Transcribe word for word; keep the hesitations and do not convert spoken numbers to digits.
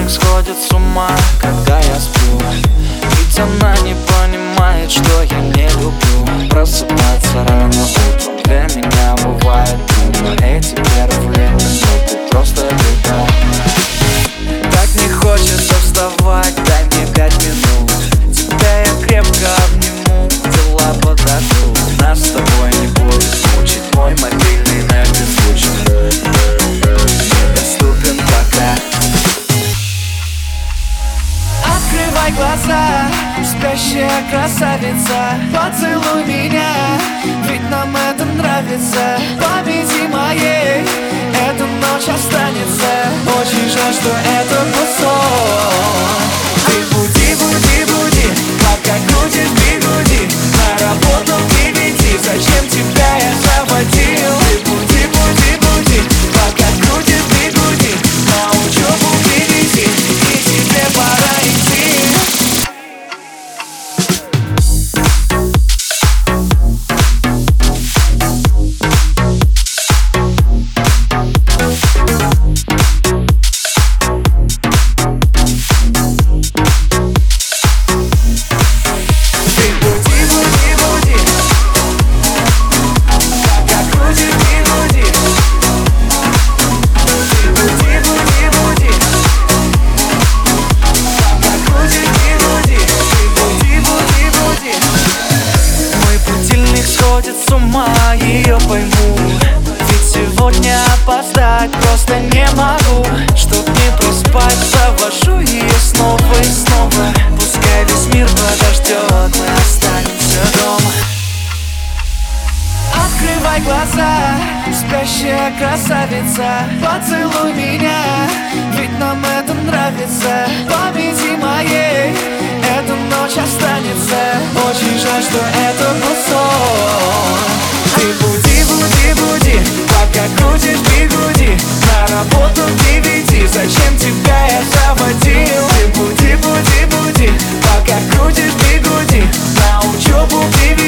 будильник сходит с ума, когда я сплю. Ведь она не понимает, что я не люблю просыпаться рано утром. Для меня бывает трудно. Эти первые минуты просто беда. Так не хочется вставать, дай мне пять минут. Тебя я крепко обниму, дела подождут. Нас с тобой не будет мучить мой мобильный на беззвучный, недоступен пока. Открывай глаза, спящая красавица, поцелуй меня, ведь нам это нравится. Победи моей, эта ночь останется. Очень жаль, что это был сон. Ты буди, буди, буди, пока крутишь бигуди. На работу к девяти, зачем тебя я заводил? Ты буди, буди, буди, пока крутишь бигуди. На учебу к девяти, и тебе пора идти. С ума, ее пойму. Ведь сегодня опоздать просто не могу. Чтоб не проспать, завожу ее снова и снова. Пускай весь мир подождет, мы останемся дома. Открывай глаза, спящая красавица, поцелуй меня, ведь нам это нравится. Победи моей, эта ночь останется. Очень жаль, что это был сон. Ты буди, буди, буди, пока крутишь бигуди. На работу к девяти, зачем тебя я заводил? Ты буди, буди, буди, пока крутишь бигуди. На учебу к девяти.